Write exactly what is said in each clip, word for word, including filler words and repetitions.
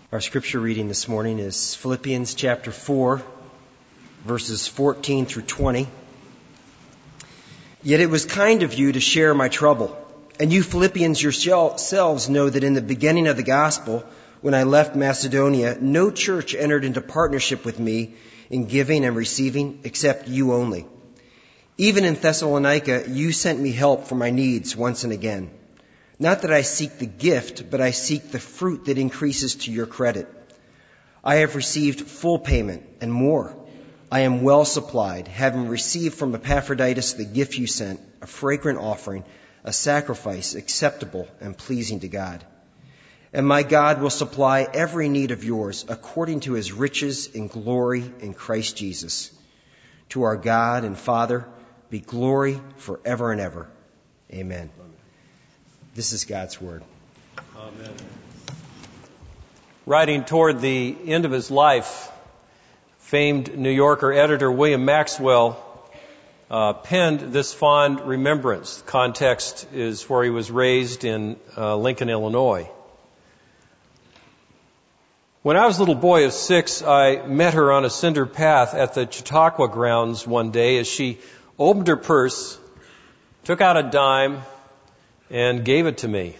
Our scripture reading this morning is Philippians chapter four, verses fourteen through twenty. Yet it was kind of you to share my trouble. And you Philippians yourselves know that in the beginning of the gospel, when I left Macedonia, no church entered into partnership with me in giving and receiving except you only. Even in Thessalonica, you sent me help for my needs once and again. Not that I seek the gift, but I seek the fruit that increases to your credit. I have received full payment and more. I am well supplied, having received from Epaphroditus the gift you sent, a fragrant offering, a sacrifice acceptable and pleasing to God. And my God will supply every need of yours according to his riches in glory in Christ Jesus. To our God and Father be glory forever and ever. Amen. This is God's word. Amen. Writing toward the end of his life, famed New Yorker editor William Maxwell uh, penned this fond remembrance. The context is where he was raised in uh, Lincoln, Illinois. When I was a little boy of six, I met her on a cinder path at the Chautauqua grounds one day as she opened her purse, took out a dime, and gave it to me.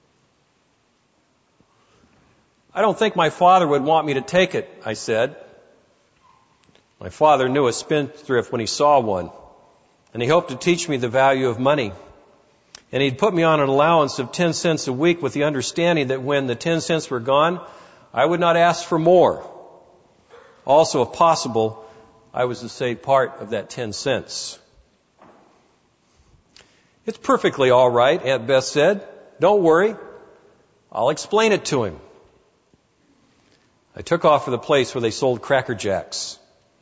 I don't think my father would want me to take it, I said. My father knew a spendthrift when he saw one, and he hoped to teach me the value of money. And he'd put me on an allowance of ten cents a week with the understanding that when the ten cents were gone, I would not ask for more. Also, if possible, I was to save part of that ten cents. It's perfectly all right, Aunt Beth said. Don't worry. I'll explain it to him. I took off for the place where they sold Cracker Jacks.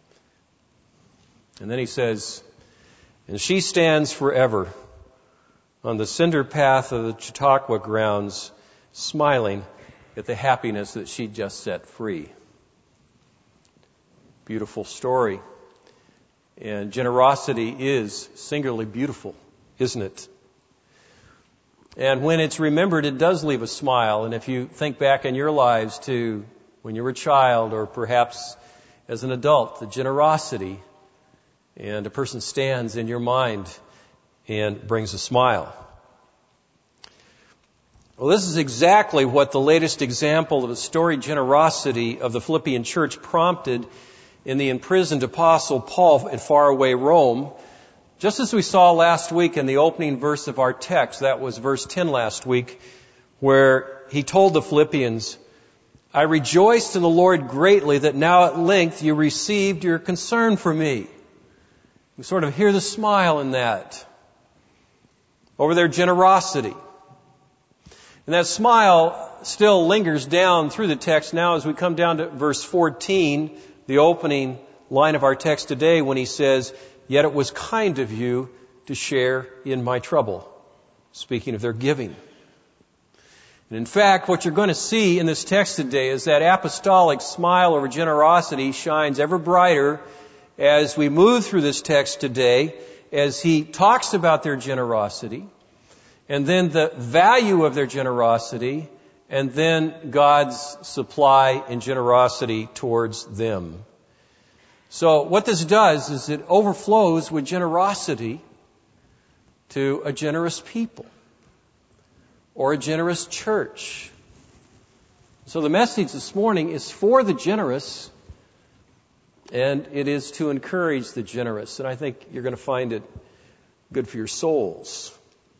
And then he says, and she stands forever on the cinder path of the Chautauqua grounds, smiling at the happiness that she just set free. Beautiful story. And generosity is singularly beautiful, isn't it? And when it's remembered, it does leave a smile. And if you think back in your lives to when you were a child or perhaps as an adult, the generosity, and a person stands in your mind and brings a smile. Well, this is exactly what the latest example of the storied generosity of the Philippian church prompted in the imprisoned apostle Paul in faraway Rome. Just as we saw last week in the opening verse of our text, that was verse ten last week, where he told the Philippians, I rejoiced in the Lord greatly that now at length you received your concern for me. We sort of hear the smile in that over their generosity. And that smile still lingers down through the text now as we come down to verse fourteen, the opening line of our text today, when he says, yet it was kind of you to share in my trouble. Speaking of their giving. And in fact, what you're going to see in this text today is that apostolic smile over generosity shines ever brighter as we move through this text today, as he talks about their generosity, and then the value of their generosity, and then God's supply and generosity towards them. So what this does is it overflows with generosity to a generous people or a generous church. So the message this morning is for the generous, and it is to encourage the generous. And I think you're going to find it good for your souls.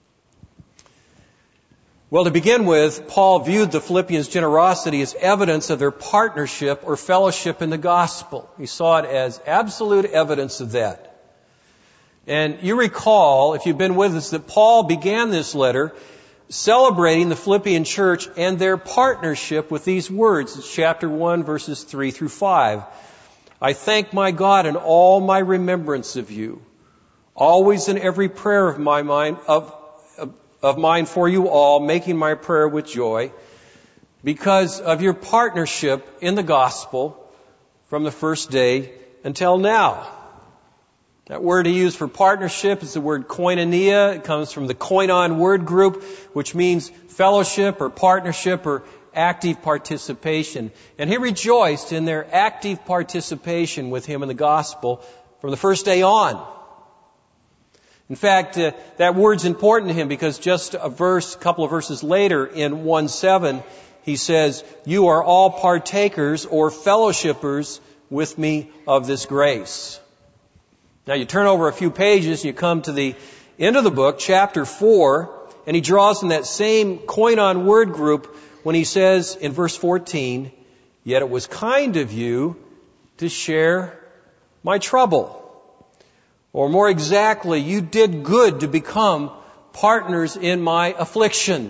Well, to begin with, Paul viewed the Philippians' generosity as evidence of their partnership or fellowship in the gospel. He saw it as absolute evidence of that. And you recall, if you've been with us, that Paul began this letter celebrating the Philippian church and their partnership with these words. It's chapter one, verses three through five. I thank my God in all my remembrance of you, always in every prayer of my mind, of of mine for you all, making my prayer with joy, because of your partnership in the gospel from the first day until now. That word he used for partnership is the word koinonia. It comes from the koinon word group, which means fellowship or partnership or active participation. And he rejoiced in their active participation with him in the gospel from the first day on. In fact, uh, that word's important to him because just a verse, a couple of verses later in one seven, he says, "You are all partakers or fellowshippers with me of this grace." Now you turn over a few pages, you come to the end of the book, chapter four, and he draws in that same koinon word group when he says in verse fourteen, "Yet it was kind of you to share my trouble." Or more exactly, you did good to become partners in my affliction.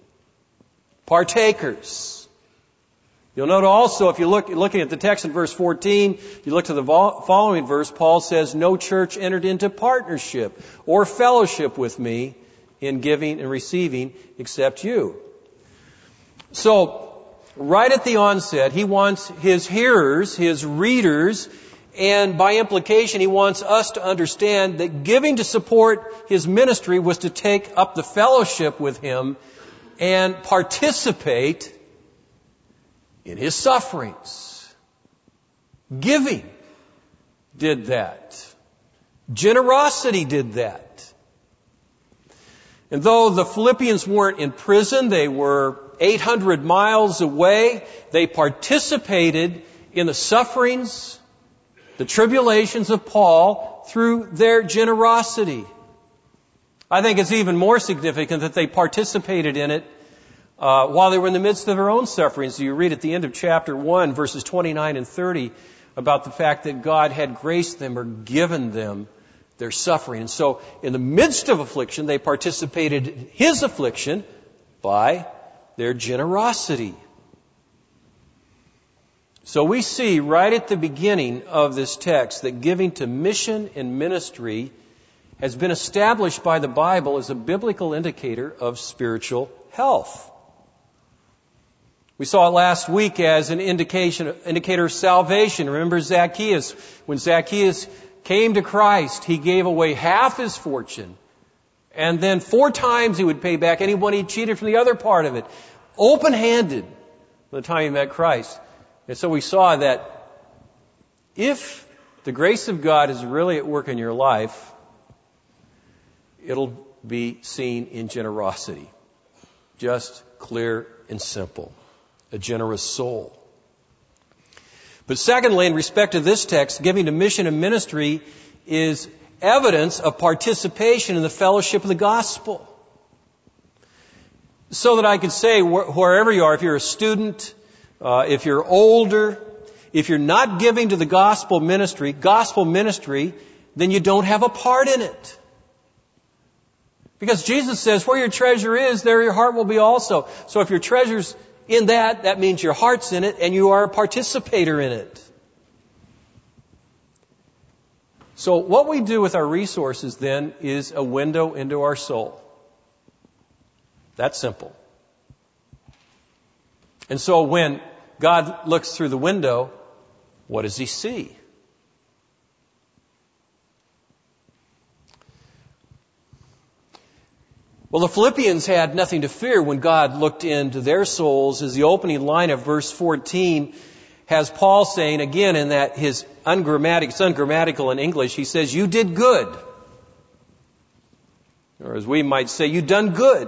Partakers. You'll note also, if you look looking at the text in verse fourteen, you look to the following verse, Paul says, "No church entered into partnership or fellowship with me in giving and receiving except you." So, right at the onset, he wants his hearers, his readers, and by implication, he wants us to understand that giving to support his ministry was to take up the fellowship with him and participate in his sufferings. Giving did that. Generosity did that. And though the Philippians weren't in prison, they were eight hundred miles away, they participated in the sufferings, the tribulations of Paul through their generosity. I think it's even more significant that they participated in it uh, while they were in the midst of their own sufferings. You read at the end of chapter one, verses twenty-nine and thirty, about the fact that God had graced them or given them their suffering. And so in the midst of affliction, they participated in his affliction by their generosity. So we see right at the beginning of this text that giving to mission and ministry has been established by the Bible as a biblical indicator of spiritual health. We saw it last week as an indication, indicator of salvation. Remember Zacchaeus. When Zacchaeus came to Christ, he gave away half his fortune. And then four times he would pay back anyone he cheated from the other part of it. Open-handed by the time he met Christ. And so we saw that if the grace of God is really at work in your life, it'll be seen in generosity. Just clear and simple. A generous soul. But secondly, in respect to this text, giving to mission and ministry is evidence of participation in the fellowship of the gospel. So that I could say, wherever you are, if you're a student, Uh, if you're older, if you're not giving to the gospel ministry, gospel ministry, then you don't have a part in it. Because Jesus says, where your treasure is, there your heart will be also. So if your treasure's in that, that means your heart's in it and you are a participator in it. So what we do with our resources then is a window into our soul. That's simple. And so when God looks through the window, what does he see? Well, the Philippians had nothing to fear when God looked into their souls, as the opening line of verse fourteen has Paul saying, again in that his ungrammatic, it's ungrammatical in English, he says, "You did good." Or as we might say, "You done good."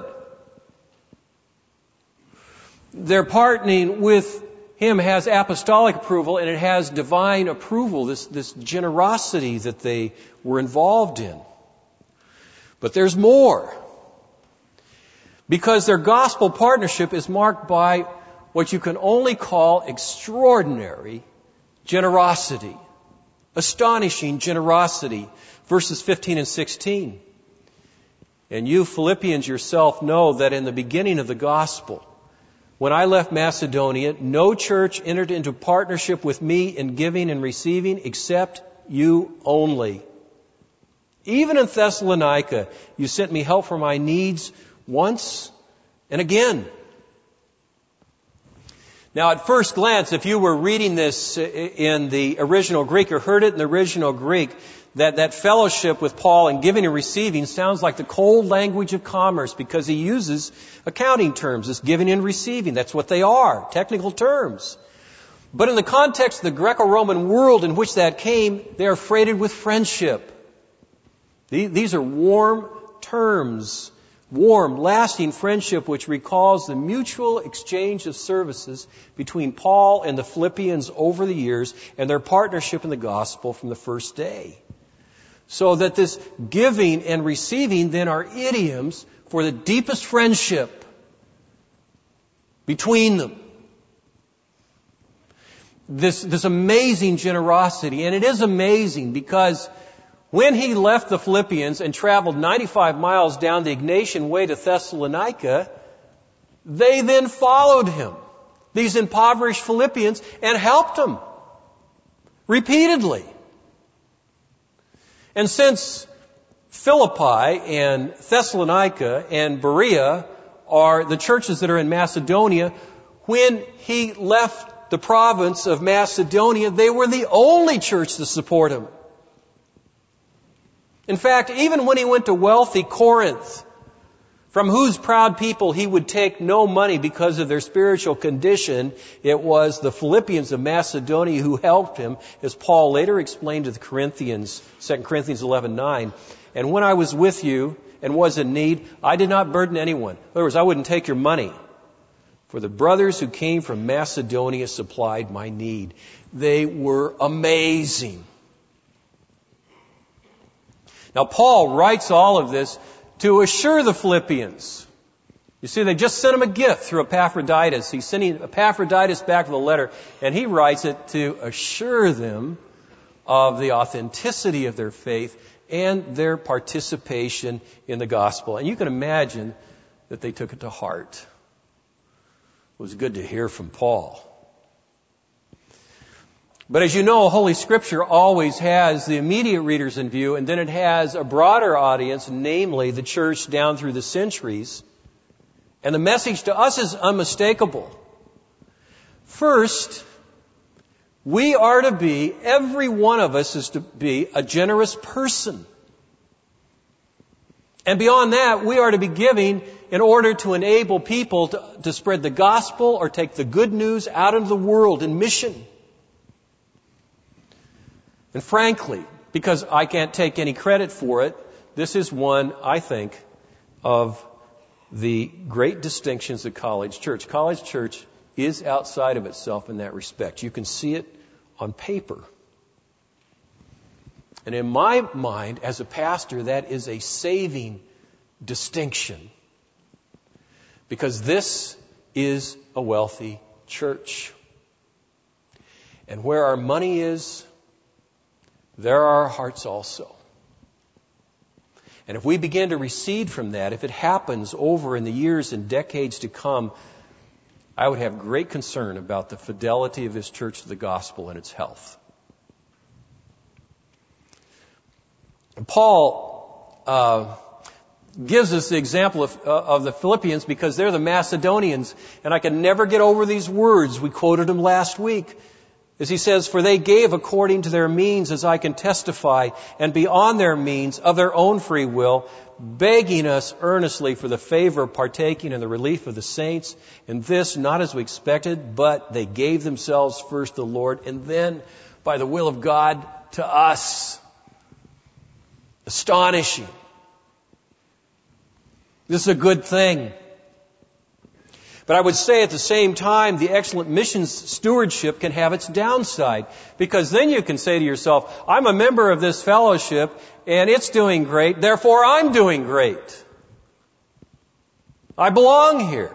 Their partnering with him has apostolic approval and it has divine approval, this, this generosity that they were involved in. But there's more. Because their gospel partnership is marked by what you can only call extraordinary generosity. Astonishing generosity. Verses fifteen and sixteen. "And you Philippians yourself know that in the beginning of the gospel, when I left Macedonia, no church entered into partnership with me in giving and receiving except you only. Even in Thessalonica, you sent me help for my needs once and again." Now, at first glance, if you were reading this in the original Greek or heard it in the original Greek, that, that fellowship with Paul and giving and receiving sounds like the cold language of commerce because he uses accounting terms as giving and receiving. That's what they are, technical terms. But in the context of the Greco-Roman world in which that came, they are freighted with friendship. These are warm terms, warm, lasting friendship which recalls the mutual exchange of services between Paul and the Philippians over the years and their partnership in the gospel from the first day. So that this giving and receiving then are idioms for the deepest friendship between them. This, this amazing generosity. And it is amazing because when he left the Philippians and traveled ninety-five miles down the Ignatian way to Thessalonica, they then followed him, these impoverished Philippians, and helped him repeatedly. And since Philippi and Thessalonica and Berea are the churches that are in Macedonia, when he left the province of Macedonia, they were the only church to support him. In fact, even when he went to wealthy Corinth, from whose proud people he would take no money because of their spiritual condition, it was the Philippians of Macedonia who helped him, as Paul later explained to the Corinthians, Second Corinthians eleven nine. And when I was with you and was in need, I did not burden anyone. In other words, I wouldn't take your money. For the brothers who came from Macedonia supplied my need. They were amazing. Now, Paul writes all of this to assure the Philippians. You see, they just sent him a gift through Epaphroditus. He's sending Epaphroditus back with a letter, and he writes it to assure them of the authenticity of their faith and their participation in the gospel. And you can imagine that they took it to heart. It was good to hear from Paul. But as you know, Holy Scripture always has the immediate readers in view, and then it has a broader audience, namely the church down through the centuries. And the message to us is unmistakable. First, we are to be, every one of us is to be a generous person. And beyond that, we are to be giving in order to enable people to, to spread the gospel or take the good news out into the world in mission. And frankly, because I can't take any credit for it, this is one, I think, of the great distinctions of College Church. College Church is outside of itself in that respect. You can see it on paper. And in my mind, as a pastor, that is a saving distinction. Because this is a wealthy church. And where our money is, there are our hearts also. And if we begin to recede from that, if it happens over in the years and decades to come, I would have great concern about the fidelity of this church to the gospel and its health. And Paul uh, gives us the example of, uh, of the Philippians because they're the Macedonians, and I can never get over these words. We quoted them last week. As he says, for they gave according to their means, as I can testify, and beyond their means, of their own free will, begging us earnestly for the favor of partaking in the relief of the saints. And this, not as we expected, but they gave themselves first to the Lord, and then, by the will of God, to us. Astonishing. This is a good thing. But I would say at the same time, the excellent missions stewardship can have its downside. Because then you can say to yourself, I'm a member of this fellowship and it's doing great, therefore I'm doing great. I belong here.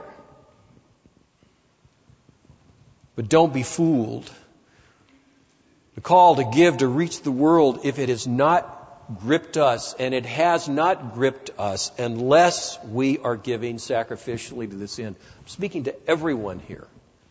But don't be fooled. The call to give, to reach the world, if it has not gripped us, and it has not gripped us unless we are giving sacrificially to this end. I'm speaking to everyone here.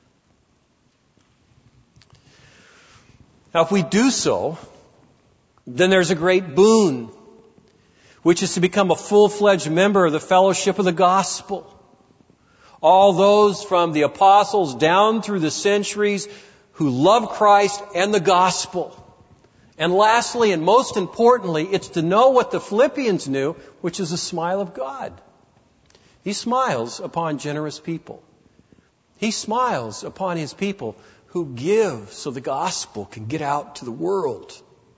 Now, if we do so, then there's a great boon, which is to become a full-fledged member of the fellowship of the gospel. All those from the apostles down through the centuries who love Christ and the gospel And lastly, and most importantly, it's to know what the Philippians knew, which is the smile of God. He smiles upon generous people. He smiles upon His people who give so the gospel can get out to the world.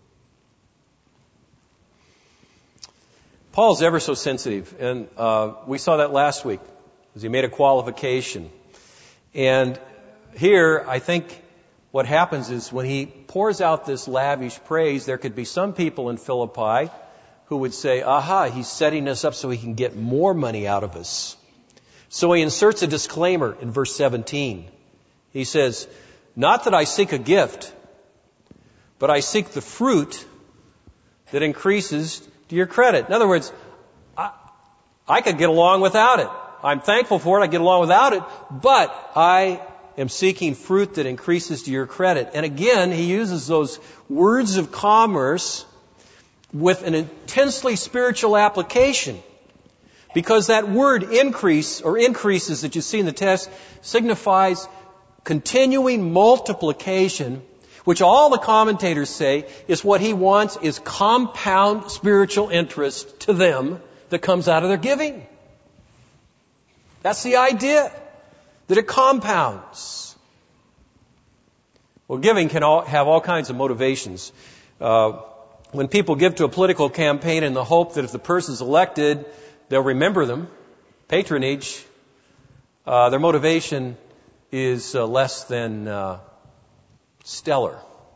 Paul's ever so sensitive, and uh, we saw that last week as he made a qualification. And here, I think what happens is when he pours out this lavish praise, there could be some people in Philippi who would say, aha, he's setting us up so he can get more money out of us. So he inserts a disclaimer in verse seventeen. He says, not that I seek a gift, but I seek the fruit that increases to your credit. In other words, I, I could get along without it. I'm thankful for it. I get along without it, but I am seeking fruit that increases to your credit. And again, he uses those words of commerce with an intensely spiritual application. Because that word increase or increases that you see in the text signifies continuing multiplication, which all the commentators say is what he wants is compound spiritual interest to them that comes out of their giving. That's the idea, that it compounds. Well, giving can all, have all kinds of motivations. Uh, when people give to a political campaign in the hope that if the person's elected, they'll remember them, patronage, uh, their motivation is uh, less than uh, stellar.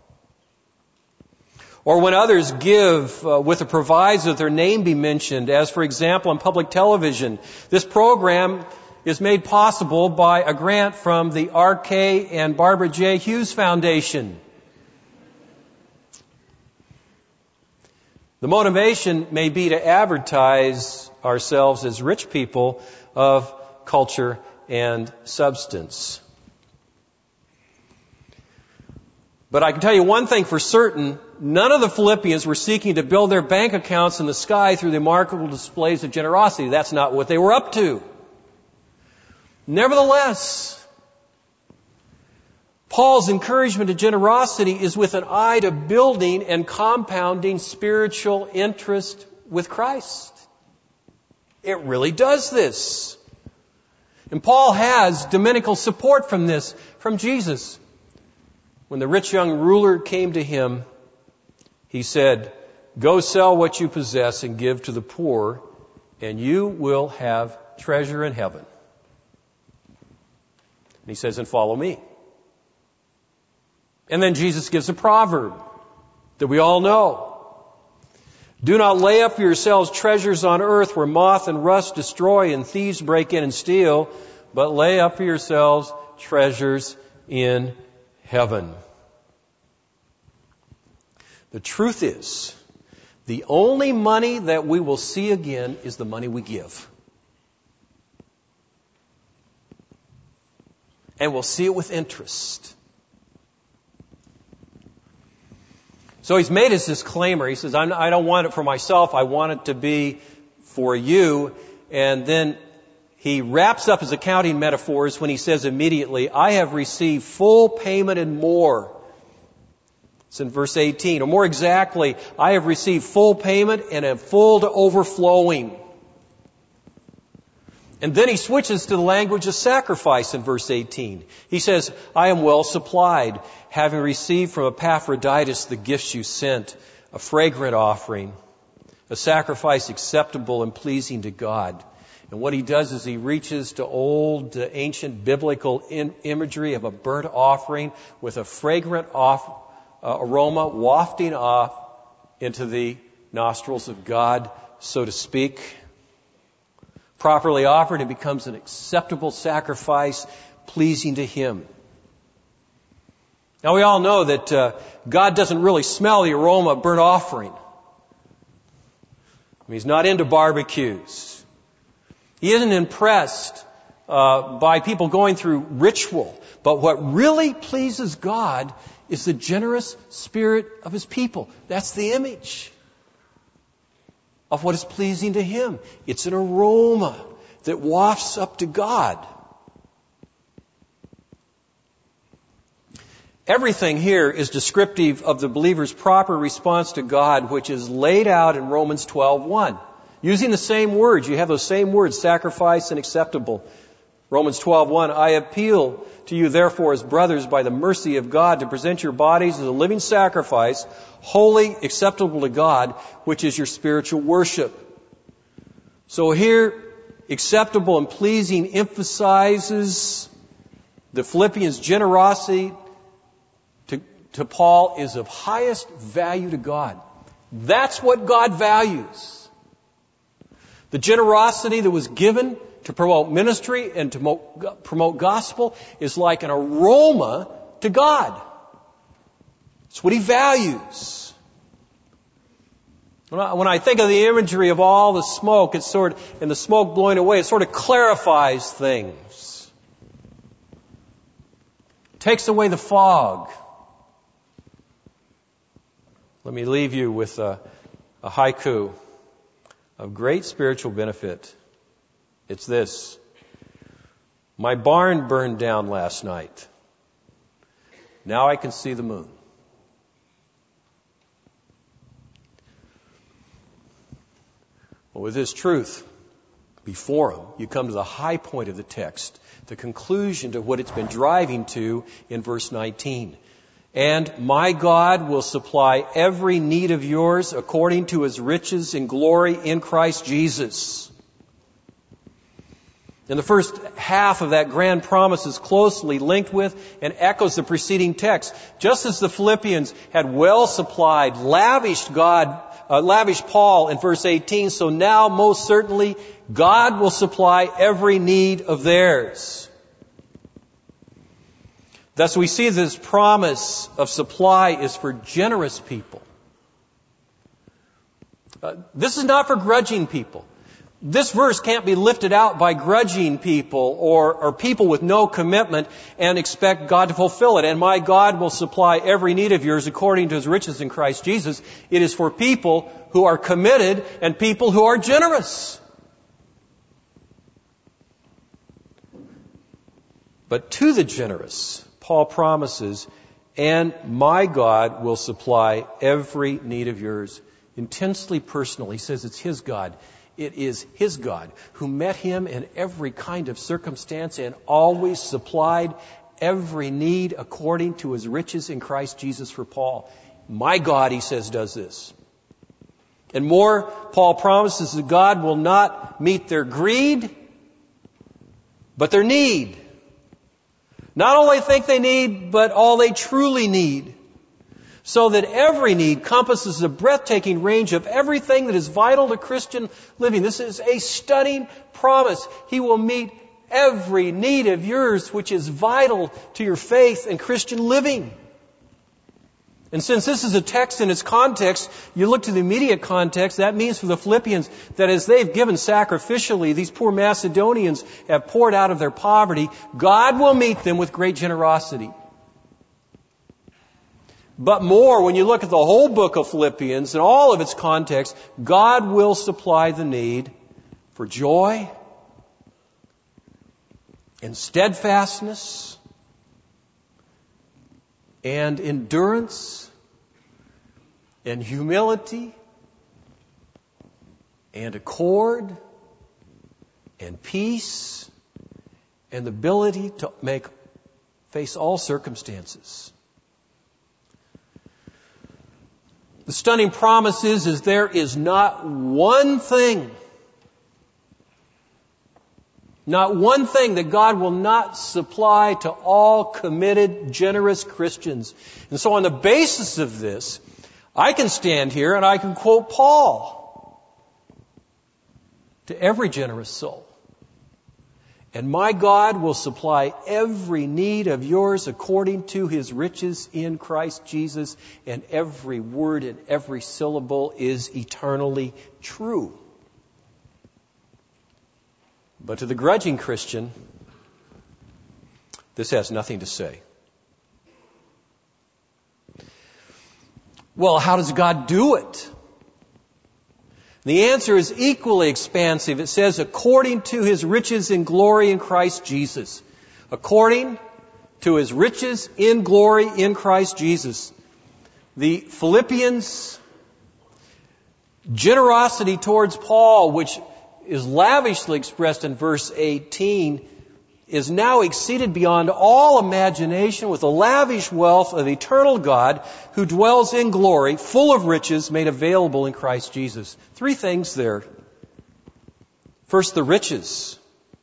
Or when others give uh, with a proviso that their name be mentioned, as for example on public television. This program is made possible by a grant from the R K and Barbara J. Hughes Foundation. The motivation may be to advertise ourselves as rich people of culture and substance. But I can tell you one thing for certain, none of the Philippians were seeking to build their bank accounts in the sky through the remarkable displays of generosity. That's not what they were up to. Nevertheless, Paul's encouragement to generosity is with an eye to building and compounding spiritual interest with Christ. It really does this. And Paul has dominical support from this, from Jesus. When the rich young ruler came to him, he said, go sell what you possess and give to the poor, and you will have treasure in heaven. And he says, and follow me. And then Jesus gives a proverb that we all know. Do not lay up for yourselves treasures on earth where moth and rust destroy and thieves break in and steal, but lay up for yourselves treasures in heaven. The truth is, the only money that we will see again is the money we give. And we'll see it with interest. So he's made his disclaimer. He says, I'm, I don't want it for myself. I want it to be for you. And then he wraps up his accounting metaphors when he says immediately, I have received full payment and more. It's in verse eighteen. Or more exactly, I have received full payment and am full to overflowing. And then he switches to the language of sacrifice in verse eighteen. He says, I am well supplied, having received from Epaphroditus the gifts you sent, a fragrant offering, a sacrifice acceptable and pleasing to God. And what he does is he reaches to old, uh, ancient biblical in- imagery of a burnt offering with a fragrant off, uh, aroma wafting off into the nostrils of God, so to speak. Properly offered, it becomes an acceptable sacrifice, pleasing to Him. Now we all know that uh, God doesn't really smell the aroma of burnt offering. I mean, He's not into barbecues. He isn't impressed uh, by people going through ritual. But what really pleases God is the generous spirit of His people. That's the image of what is pleasing to Him. It's an aroma that wafts up to God. Everything here is descriptive of the believer's proper response to God, which is laid out in Romans twelve one. Using the same words, you have those same words, sacrifice and acceptable. Romans twelve one, I appeal to you therefore as brothers by the mercy of God to present your bodies as a living sacrifice, holy, acceptable to God, which is your spiritual worship. So here, acceptable and pleasing emphasizes the Philippians' generosity to, to Paul is of highest value to God. That's what God values. The generosity that was given to promote ministry and to promote gospel is like an aroma to God. It's what He values. When I think of the imagery of all the smoke, it's sort of, and the smoke blowing away, it sort of clarifies things. It takes away the fog. Let me leave you with a, a haiku of great spiritual benefit. It's this. My barn burned down last night. Now I can see the moon. Well, with this truth before him, you come to the high point of the text, the conclusion to what it's been driving to in verse nineteen. And my God will supply every need of yours according to His riches in glory in Christ Jesus. And the first half of that grand promise is closely linked with and echoes the preceding text. Just as the Philippians had well supplied, lavished God, uh, lavished Paul in verse eighteen, so now most certainly God will supply every need of theirs. Thus we see this promise of supply is for generous people. Uh, this is not for grudging people. This verse can't be lifted out by grudging people or, or people with no commitment and expect God to fulfill it. And my God will supply every need of yours according to His riches in Christ Jesus. It is for people who are committed and people who are generous. But to the generous, Paul promises, and my God will supply every need of yours. Intensely personal. He says it's His God. It is His God who met him in every kind of circumstance and always supplied every need according to His riches in Christ Jesus for Paul. My God, he says, does this. And more, Paul promises that God will not meet their greed, but their need. Not all they think they need, but all they truly need. So that every need encompasses a breathtaking range of everything that is vital to Christian living. This is a stunning promise. He will meet every need of yours which is vital to your faith and Christian living. And since this is a text in its context, you look to the immediate context, that means for the Philippians that as they've given sacrificially, these poor Macedonians have poured out of their poverty, God will meet them with great generosity. But more, when you look at the whole book of Philippians and all of its context, God will supply the need for joy and steadfastness and endurance and humility and accord and peace and the ability to make face all circumstances. The stunning promise is, is there is not one thing, not one thing that God will not supply to all committed, generous Christians. And so on the basis of this, I can stand here and I can quote Paul to every generous soul. And my God will supply every need of yours according to His riches in Christ Jesus. And every word and every syllable is eternally true. But to the grudging Christian, this has nothing to say. Well, how does God do it? The answer is equally expansive. It says, according to His riches in glory in Christ Jesus. According to his riches in glory in Christ Jesus. The Philippians' generosity towards Paul, which is lavishly expressed in verse eighteen, is now exceeded beyond all imagination with the lavish wealth of the eternal God who dwells in glory, full of riches, made available in Christ Jesus. Three things there. First, the riches.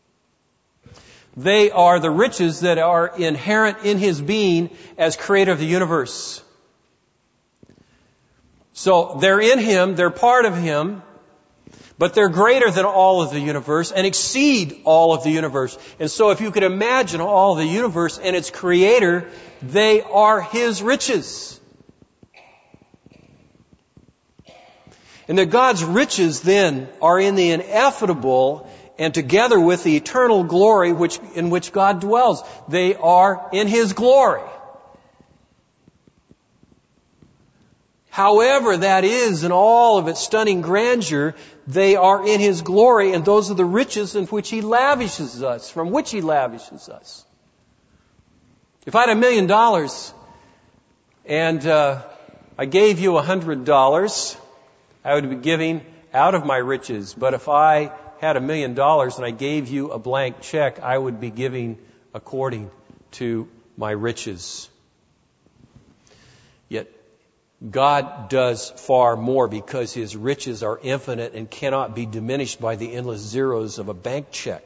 They are the riches that are inherent in his being as creator of the universe. So they're in him, they're part of him, but they're greater than all of the universe and exceed all of the universe. And so if you could imagine all of the universe and its creator, they are his riches. And that God's riches then are in the ineffable and together with the eternal glory which, in which God dwells. They are in his glory. However that is in all of its stunning grandeur, they are in his glory, and those are the riches in which he lavishes us, from which he lavishes us. If I had a million dollars and uh, I gave you a hundred dollars, I would be giving out of my riches. But if I had a million dollars and I gave you a blank check, I would be giving according to my riches. Yet God does far more because his riches are infinite and cannot be diminished by the endless zeros of a bank check.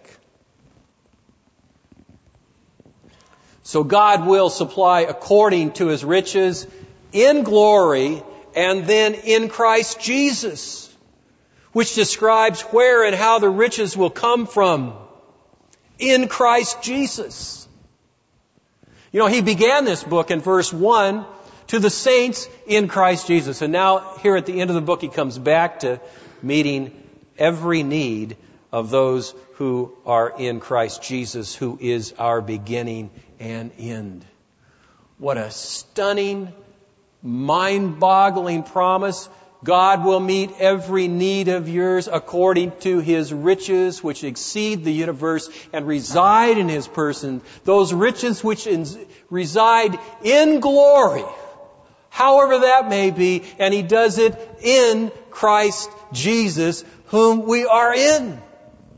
So God will supply according to his riches in glory and then in Christ Jesus, which describes where and how the riches will come from. In Christ Jesus. You know, he began this book in verse one, to the saints in Christ Jesus. And now, here at the end of the book, he comes back to meeting every need of those who are in Christ Jesus, who is our beginning and end. What a stunning, mind-boggling promise. God will meet every need of yours according to his riches, which exceed the universe and reside in his person. Those riches which in, reside in glory. However that may be, and he does it in Christ Jesus, whom we are in. You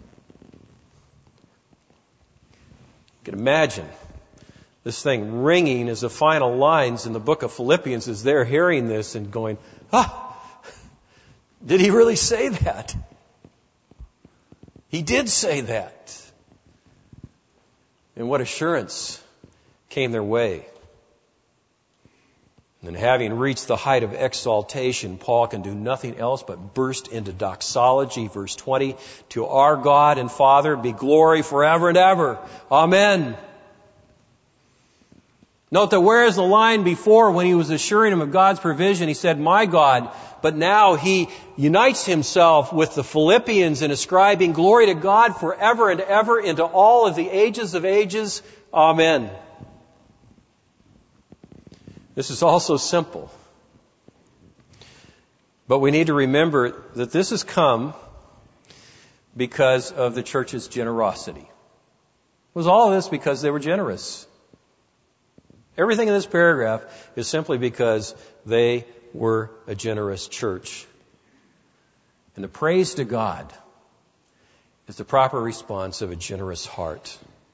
can imagine this thing ringing as the final lines in the book of Philippians as they're hearing this and going, ah, did he really say that? He did say that. And what assurance came their way. And having reached the height of exaltation, Paul can do nothing else but burst into doxology. Verse twenty, to our God and Father be glory forever and ever. Amen. Note that whereas the line before, when he was assuring him of God's provision, he said, my God, but now he unites himself with the Philippians in ascribing glory to God forever and ever into all of the ages of ages. Amen. This is also simple. But we need to remember that this has come because of the church's generosity. It was all of this because they were generous. Everything in this paragraph is simply because they were a generous church. And the praise to God is the proper response of a generous heart.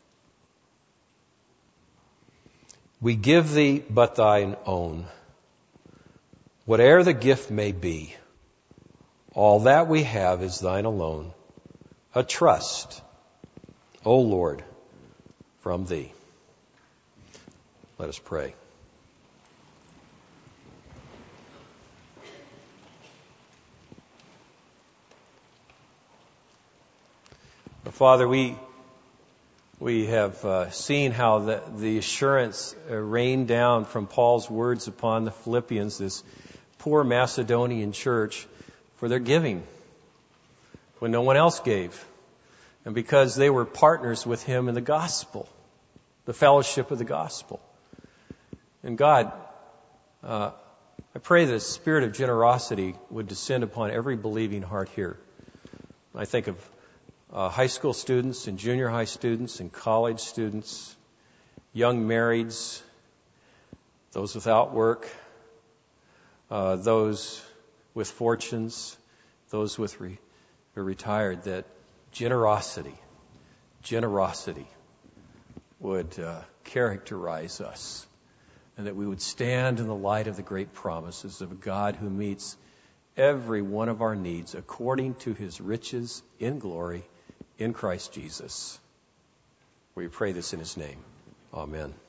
We give thee but thine own, whate'er the gift may be. All that we have is thine alone, a trust, O Lord, from thee. Let us pray. Father, we we have uh, seen how the, the assurance uh, rained down from Paul's words upon the Philippians, this poor Macedonian church, for their giving when no one else gave, and because they were partners with him in the gospel, the fellowship of the gospel. And God, uh, I pray that a spirit of generosity would descend upon every believing heart here. I think of uh, high school students and junior high students and college students young marrieds, those without work, uh, those with fortunes, those with re- who are retired, that generosity, generosity would uh, characterize us, and that we would stand in the light of the great promises of a God who meets every one of our needs according to his riches in glory in Christ Jesus. We pray this in his name. Amen.